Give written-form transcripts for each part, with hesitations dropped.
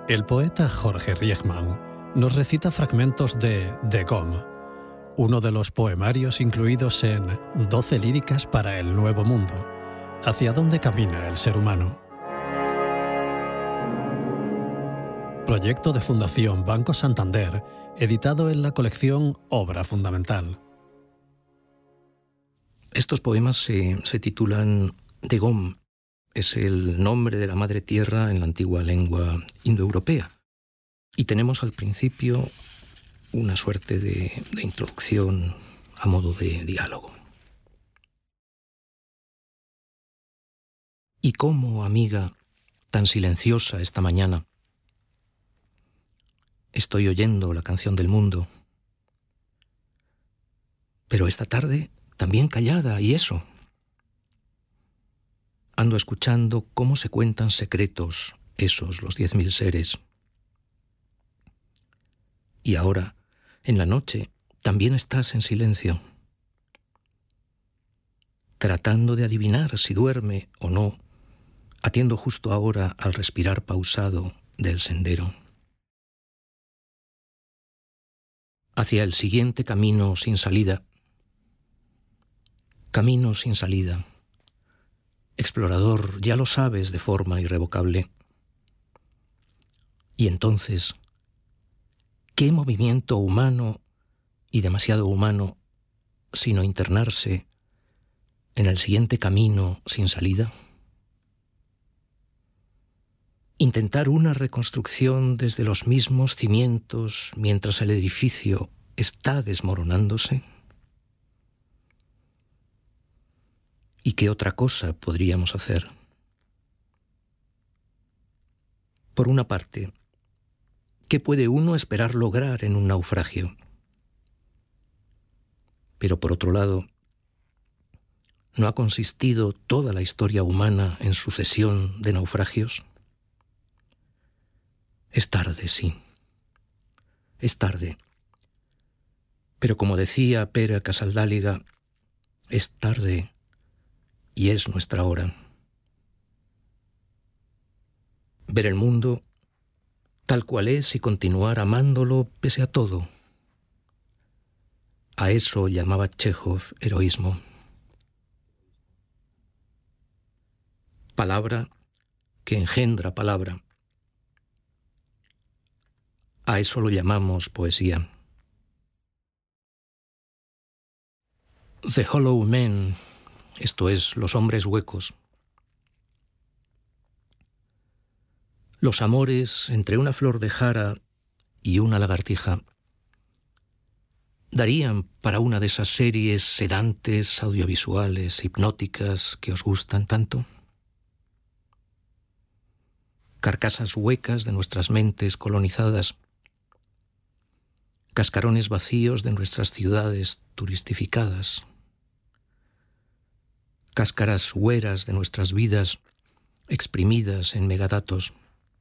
El poeta Jorge Riegman nos recita fragmentos de De Gom, uno de los poemarios incluidos en 12 líricas para el Nuevo Mundo, hacia dónde camina el ser humano. Proyecto de Fundación Banco Santander, editado en la colección Obra Fundamental. Estos poemas se titulan De Gom. Es el nombre de la madre tierra en la antigua lengua indoeuropea. Y tenemos al principio una suerte de introducción a modo de diálogo. ¿Y cómo, amiga, tan silenciosa esta mañana? Estoy oyendo la canción del mundo. Pero esta tarde también callada, y eso. Ando escuchando cómo se cuentan secretos esos, los 10.000 seres. Y ahora, en la noche, también estás en silencio, tratando de adivinar si duerme o no, atiendo justo ahora al respirar pausado del sendero. Hacia el siguiente camino sin salida. Camino sin salida. Explorador, ya lo sabes de forma irrevocable. Y entonces, ¿qué movimiento humano y demasiado humano sino internarse en el siguiente camino sin salida? Intentar una reconstrucción desde los mismos cimientos mientras el edificio está desmoronándose. ¿Y qué otra cosa podríamos hacer? Por una parte, ¿qué puede uno esperar lograr en un naufragio? Pero por otro lado, ¿no ha consistido toda la historia humana en sucesión de naufragios? Es tarde, sí. Es tarde. Pero como decía Pere Casaldáliga, es tarde y es nuestra hora. Ver el mundo tal cual es y continuar amándolo pese a todo. A eso llamaba Chejov heroísmo. Palabra que engendra palabra. A eso lo llamamos poesía. The Hollow Men, esto es, los hombres huecos. Los amores entre una flor de jara y una lagartija darían para una de esas series sedantes, audiovisuales, hipnóticas que os gustan tanto. Carcasas huecas de nuestras mentes colonizadas, cascarones vacíos de nuestras ciudades turistificadas, cáscaras hueras de nuestras vidas exprimidas en megadatos.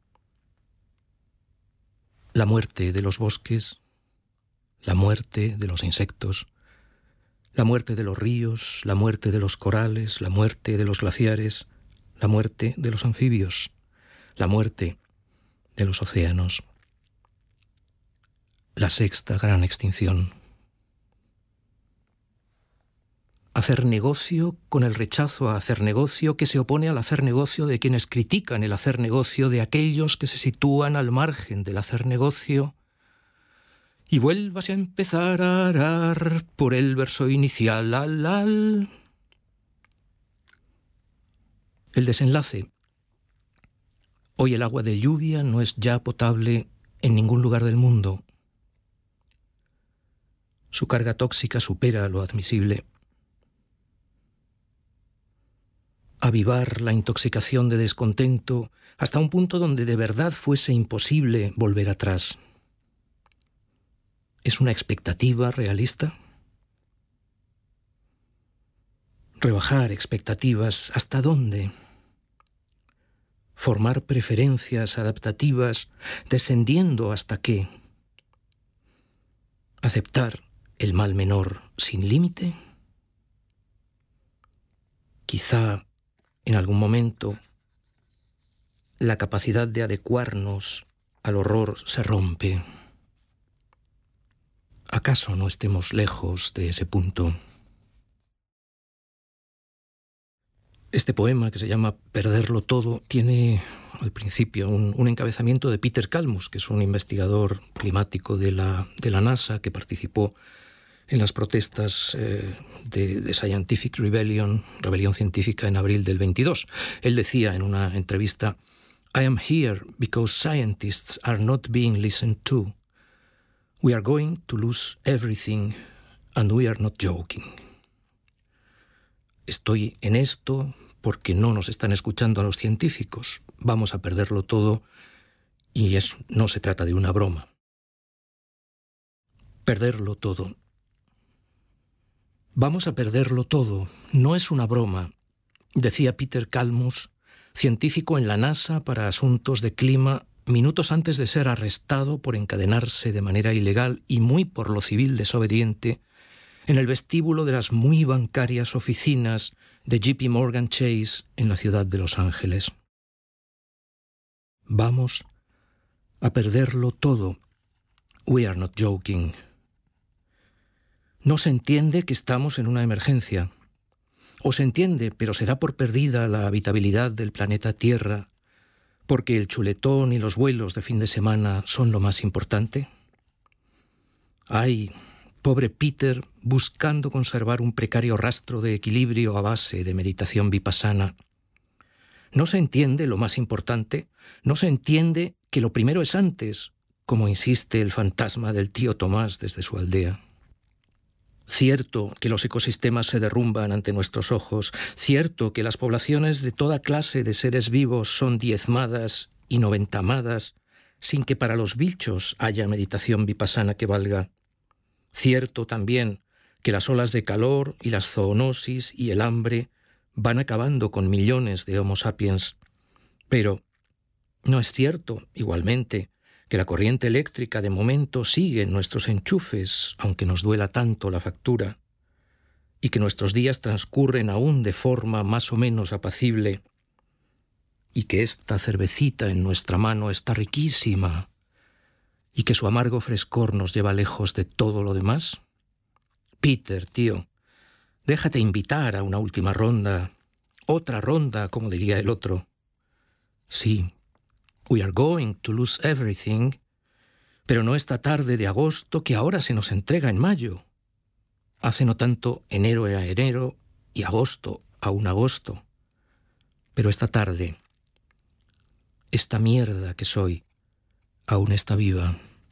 La muerte de los bosques, la muerte de los insectos, la muerte de los ríos, la muerte de los corales, la muerte de los glaciares, la muerte de los anfibios, la muerte de los océanos. La sexta gran extinción. Hacer negocio con el rechazo a hacer negocio que se opone al hacer negocio de quienes critican el hacer negocio, de aquellos que se sitúan al margen del hacer negocio. Y vuelvas a empezar a arar por el verso inicial, al. El desenlace. Hoy el agua de lluvia no es ya potable en ningún lugar del mundo. Su carga tóxica supera lo admisible. Avivar la intoxicación de descontento hasta un punto donde de verdad fuese imposible volver atrás. ¿Es una expectativa realista? Rebajar expectativas, ¿hasta dónde? Formar preferencias adaptativas, descendiendo hasta qué. Aceptar el mal menor sin límite. Quizá en algún momento la capacidad de adecuarnos al horror se rompe. ¿Acaso no estemos lejos de ese punto? Este poema, que se llama Perderlo todo, tiene al principio un encabezamiento de Peter Kalmus, que es un investigador climático de la NASA que participó en las protestas de Scientific Rebellion, rebelión científica, en abril del 22. Él decía en una entrevista: "I am here because scientists are not being listened to. We are going to lose everything and we are not joking." Estoy en esto porque no nos están escuchando a los científicos. Vamos a perderlo todo y no se trata de una broma. Perderlo todo. Vamos a perderlo todo. No es una broma, decía Peter Kalmus, científico en la NASA para asuntos de clima, minutos antes de ser arrestado por encadenarse de manera ilegal y muy por lo civil desobediente en el vestíbulo de las muy bancarias oficinas de JP Morgan Chase en la ciudad de Los Ángeles. Vamos a perderlo todo. We are not joking. No se entiende que estamos en una emergencia. O se entiende, pero se da por perdida la habitabilidad del planeta Tierra porque el chuletón y los vuelos de fin de semana son lo más importante. Ay, pobre Peter, buscando conservar un precario rastro de equilibrio a base de meditación vipassana. No se entiende lo más importante, no se entiende que lo primero es antes, como insiste el fantasma del tío Tomás desde su aldea. Cierto que los ecosistemas se derrumban ante nuestros ojos, cierto que las poblaciones de toda clase de seres vivos son diezmadas y noventamadas, sin que para los bichos haya meditación vipassana que valga. Cierto también que las olas de calor y las zoonosis y el hambre van acabando con millones de Homo sapiens. Pero no es cierto, igualmente, que la corriente eléctrica de momento sigue en nuestros enchufes, aunque nos duela tanto la factura, y que nuestros días transcurren aún de forma más o menos apacible, y que esta cervecita en nuestra mano está riquísima, y que su amargo frescor nos lleva lejos de todo lo demás? Peter, tío, déjate invitar a una última ronda, otra ronda, como diría el otro. Sí, we are going to lose everything, pero no esta tarde de agosto que ahora se nos entrega en mayo. Hace no tanto enero era enero y agosto aún agosto. Pero esta tarde, esta mierda que soy, aún está viva.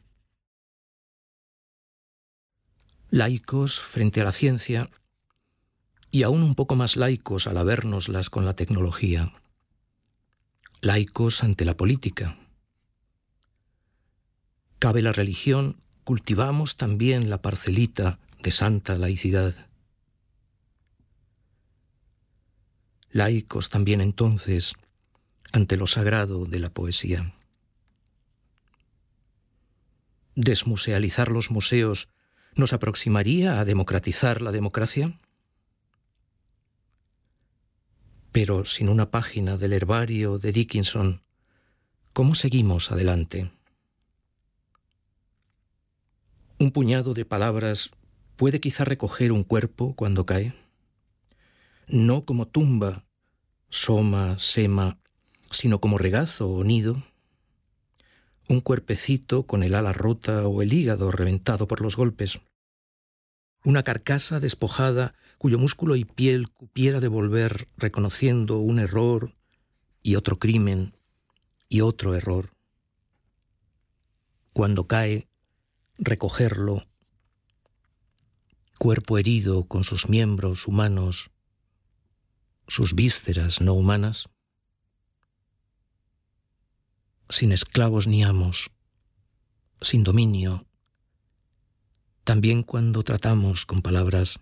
Laicos frente a la ciencia y aún un poco más laicos al habérnoslas con la tecnología. Laicos ante la política. Cabe la religión, cultivamos también la parcelita de santa laicidad. Laicos también entonces ante lo sagrado de la poesía. ¿Desmusealizar los museos nos aproximaría a democratizar la democracia? Pero sin una página del herbario de Dickinson, ¿cómo seguimos adelante? Un puñado de palabras puede quizá recoger un cuerpo cuando cae. No como tumba, soma, sema, sino como regazo o nido. Un cuerpecito con el ala rota o el hígado reventado por los golpes. Una carcasa despojada cuyo músculo y piel cupiera devolver reconociendo un error y otro crimen y otro error. Cuando cae, recogerlo. Cuerpo herido con sus miembros humanos, sus vísceras no humanas. Sin esclavos ni amos, sin dominio, también cuando tratamos con palabras.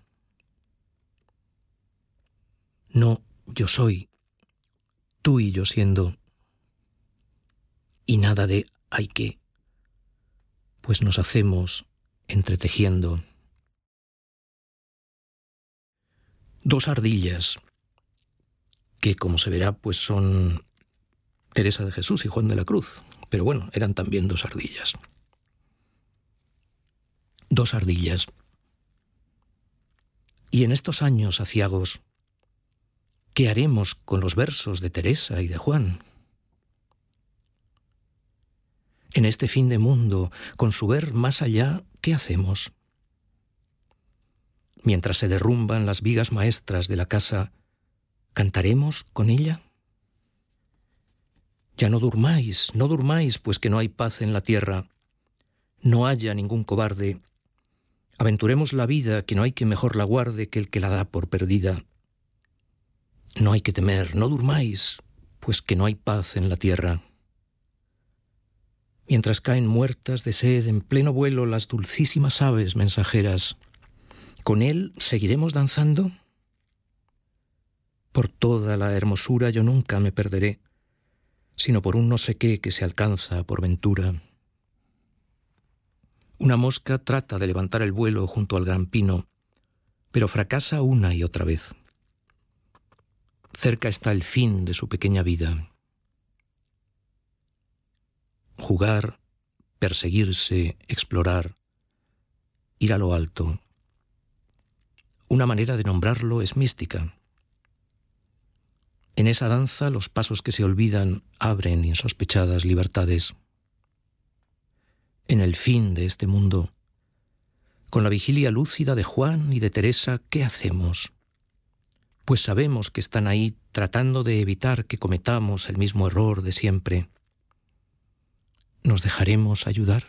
No yo soy, tú y yo siendo, y nada de hay que, pues nos hacemos entretejiendo. Dos ardillas, que como se verá, pues son Teresa de Jesús y Juan de la Cruz, Pero bueno, eran también 2 ardillas. 2 ardillas. Y en estos años aciagos, ¿qué haremos con los versos de Teresa y de Juan? En este fin de mundo, con su ver más allá, ¿qué hacemos? Mientras se derrumban las vigas maestras de la casa, ¿cantaremos con ella? Ya no durmáis, pues que no hay paz en la tierra. No haya ningún cobarde. Aventuremos la vida, que no hay quien mejor la guarde que el que la da por perdida. No hay que temer, no durmáis, pues que no hay paz en la tierra. Mientras caen muertas de sed en pleno vuelo las dulcísimas aves mensajeras, ¿con él seguiremos danzando? Por toda la hermosura yo nunca me perderé, sino por un no sé qué que se alcanza por ventura. Una mosca trata de levantar el vuelo junto al gran pino, pero fracasa una y otra vez. Cerca está el fin de su pequeña vida. Jugar, perseguirse, explorar, ir a lo alto. Una manera de nombrarlo es mística. En esa danza los pasos que se olvidan abren insospechadas libertades. En el fin de este mundo, con la vigilia lúcida de Juan y de Teresa, ¿qué hacemos? Pues sabemos que están ahí tratando de evitar que cometamos el mismo error de siempre. ¿Nos dejaremos ayudar?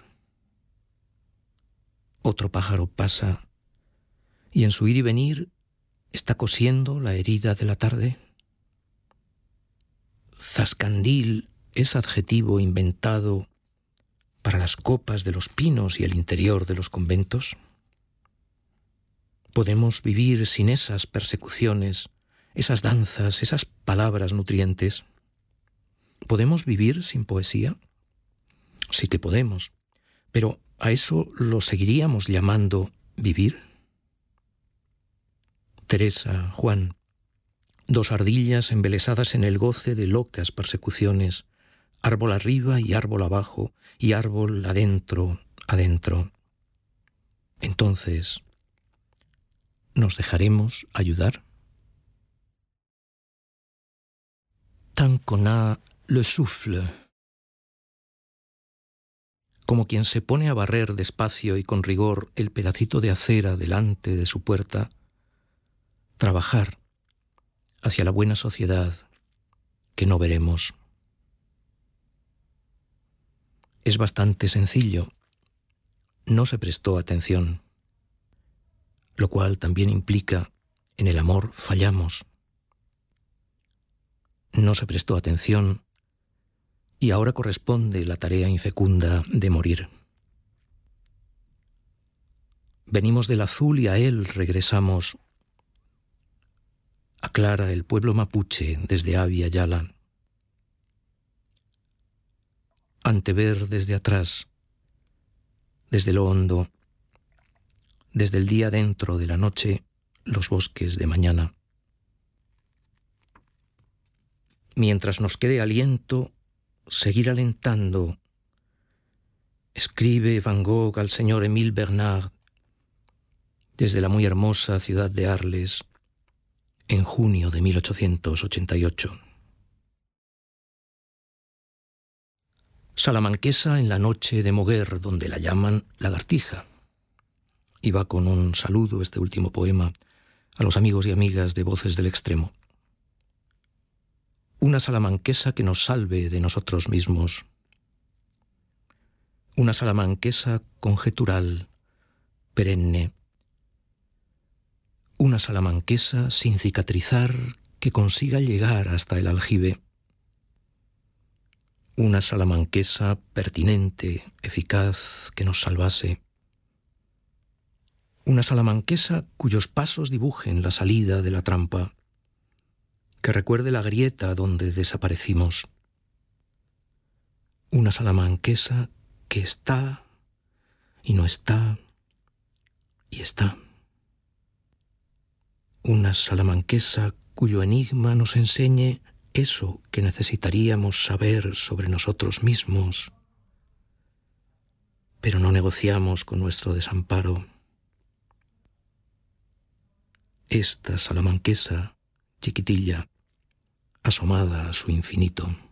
Otro pájaro pasa y en su ir y venir está cosiendo la herida de la tarde. Zascandil es adjetivo inventado para las copas de los pinos y el interior de los conventos. ¿Podemos vivir sin esas persecuciones, esas danzas, esas palabras nutrientes? ¿Podemos vivir sin poesía? Sí que podemos, pero ¿a eso lo seguiríamos llamando vivir? Teresa, Juan, 2 ardillas embelesadas en el goce de locas persecuciones, árbol arriba y árbol abajo, y árbol adentro, adentro. Entonces, ¿nos dejaremos ayudar? Tant qu'on a le souffle. Como quien se pone a barrer despacio y con rigor el pedacito de acera delante de su puerta, trabajar hacia la buena sociedad que no veremos. Es bastante sencillo. No se prestó atención, lo cual también implica, en el amor fallamos. No se prestó atención y ahora corresponde la tarea infecunda de morir. Venimos del azul y a él regresamos. Aclara el pueblo mapuche desde Abya Yala. Antever desde atrás, desde lo hondo, desde el día dentro de la noche, los bosques de mañana. Mientras nos quede aliento, seguir alentando. Escribe Van Gogh al señor Émile Bernard desde la muy hermosa ciudad de Arles en junio de 1888. Salamanquesa en la noche de Moguer, donde la llaman lagartija. Y va con un saludo este último poema a los amigos y amigas de Voces del Extremo. Una salamanquesa que nos salve de nosotros mismos. Una salamanquesa conjetural, perenne. Una salamanquesa sin cicatrizar que consiga llegar hasta el aljibe. Una salamanquesa pertinente, eficaz, que nos salvase. Una salamanquesa cuyos pasos dibujen la salida de la trampa, que recuerde la grieta donde desaparecimos. Una salamanquesa que está y no está y está. Una salamanquesa cuyo enigma nos enseñe eso que necesitaríamos saber sobre nosotros mismos, pero no negociamos con nuestro desamparo. Esta salamanquesa, chiquitilla, asomada a su infinito.